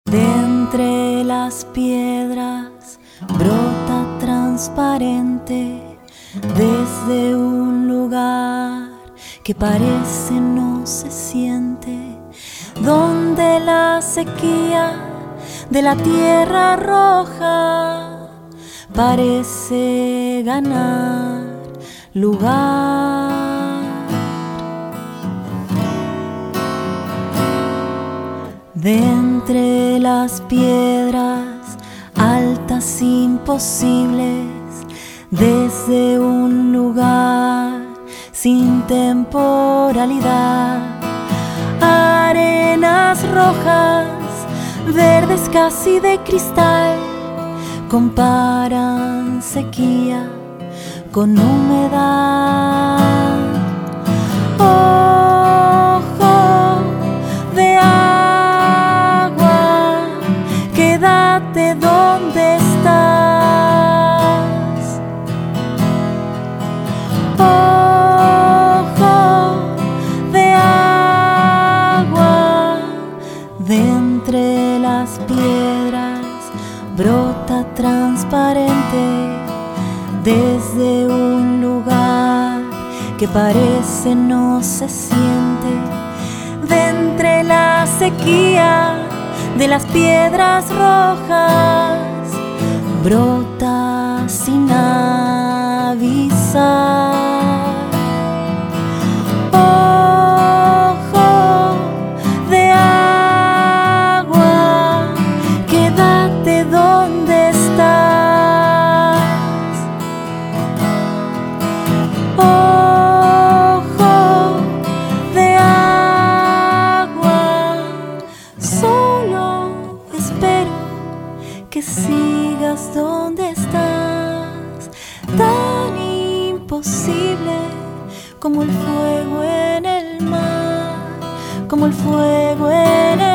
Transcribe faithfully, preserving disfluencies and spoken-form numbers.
De entre las piedras brota transparente desde un lugar que parece no se siente, donde la sequía de la tierra roja parece ganar lugar. De entre las piedras altas imposibles, desde un lugar sin temporalidad, arenas rojas, verdes casi de cristal, comparan sequía con humedad. Ojo de agua, quédate donde estás. Ojo de agua, de entre las piedras brota transparente desde un lugar que parece no se siente, de entre la sequía de las piedras rojas brota sin avisar. Ojo de agua, quédate donde estás. Ojo de agua, solo espero que sigas donde estás, tan imposible como el fuego en el mar, como el fuego en el mar.